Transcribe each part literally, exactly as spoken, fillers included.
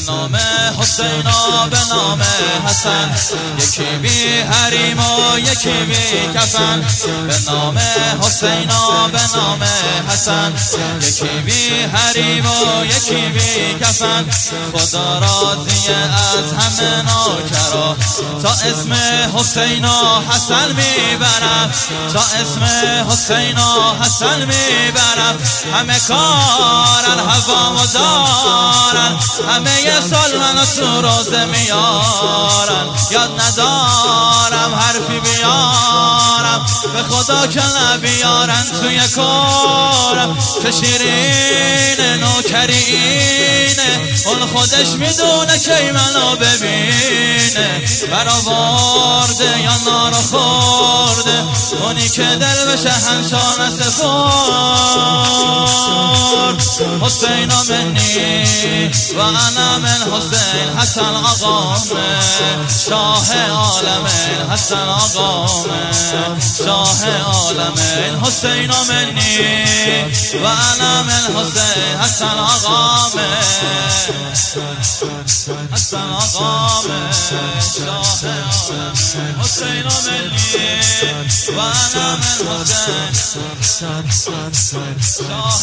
نام حسینا به نام حسن، یکی بی حریم و یکی بی کفن. به نام حسینا به نام حسن، یکی بی حریم و یکی بی کفن. خدا راضیه از همه نوکرا، تا اسم حسینا حسن میبرم، تا اسم حسینا حسن میبرم. همه کارن هوا و دارن، همه یه سال منو تو روزه میارن. یاد ندارم حرفی بیارم، به خدا که نبیارن توی کارم. چه شیرینه نوکرینه، اون خودش میدونه که منو ببینه. برآورده یا نارو خورده، اونی که دل به شهنشاه نسپرد. حسینا منی و انا من حسین، حسن آقامه شاه عالمین. حسن آقامه شاه عالمین. حسینا منی و انا من حسین، حسن آقامه حسن آقامه شاه عالمین. حسینا منی و انا من حسین شاه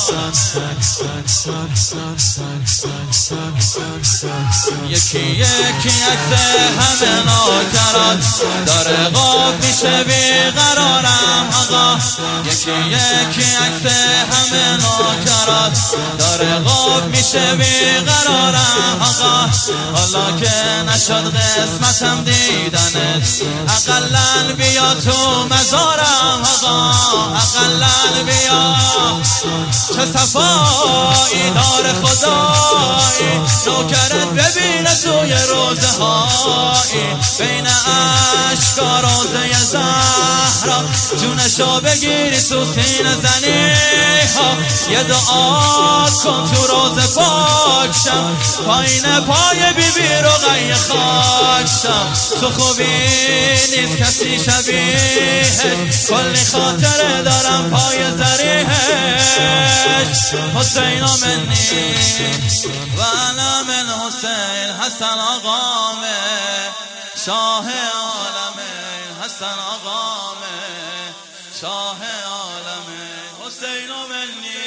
عالمین. یکی یکی عکس همه نوکرات، داره قاب میشه بیقرارم آقا. یکی یکی عکس همه نوکرات، داره قاب میشه بیقرارم آقا. حالا که نشد قسمتم دیدنت، اقلن بیا تو مزارم آقا. اقلن بیا، چه صفایی داره خدایی، نوکرت ببینه توی روزه هایی. بین عشقا روزه زهرا، جونشو بگیری تو سینه زنی ها. یه دعا کن تو روزه پاکشم، پایین پای بی بی رقیه خاکشم. تو خوبی نیست کسی شبیهش، کلی خاطره دارم پای زریحش. حسینا منی و انا من حسین، حسن آقامه شاه عالمین. حسن آقامه شاه عالمین. حسینا منی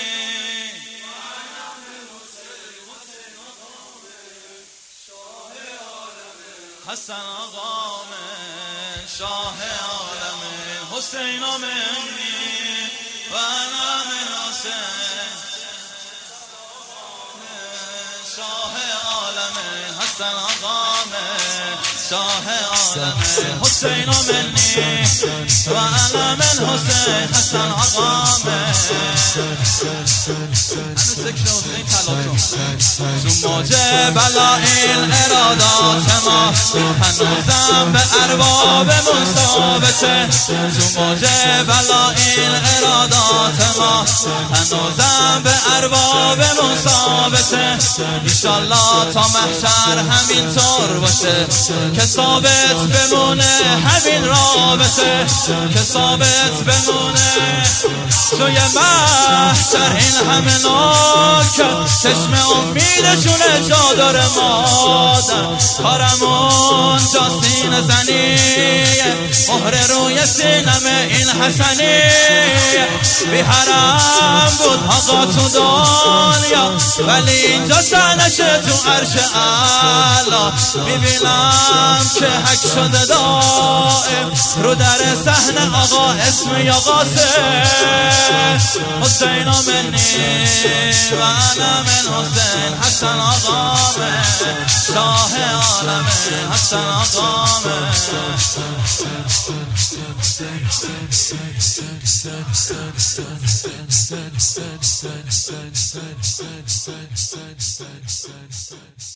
حسن آقامه شاه عالمین. حسینا منی و انا من حسین شاه عالمین. حسن آقامه شاه عالمین. حسینا منی و انا من حسین، حسن آقامه. تو موج بلا این ارادات ما، هنوزم به اربابمون ثابته. تو موج بلا این ارادات ما، هنوزم به اربابمون ثابته. ایشالله تا محشر همینطور باشه، که ثابت بمونه همین رابطه، که ثابت بمونه توی محشر این همه نوکر. چشم امیدشونه جا داره مادر، کارمون جا سینه زنیه، مهر روی سینم این حسنیه. بی حرم بود آقا تو دنیا، ولی اینجا سنشه تو عرش اعلا. میبینم که حک شده دائم رو در صحن آقا اسم یا قاسم. حسینا منی و انا من حسین، حسن آقامه شاه عالمین. حسن آقامه